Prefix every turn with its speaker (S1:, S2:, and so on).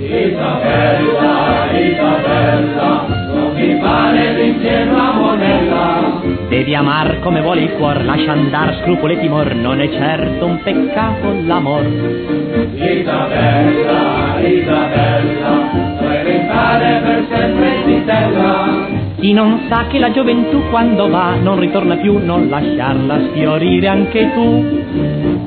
S1: Isabella, Isabella, non mi pare l'ingenua monella.
S2: Devi amar come vuole il cuor, lascia andar scrupoli e timor, non è certo un peccato l'amor.
S1: Isabella, Isabella, vuoi restare per sempre in terra?
S2: Chi non sa che la gioventù quando va non ritorna più, non lasciarla sfiorire anche tu.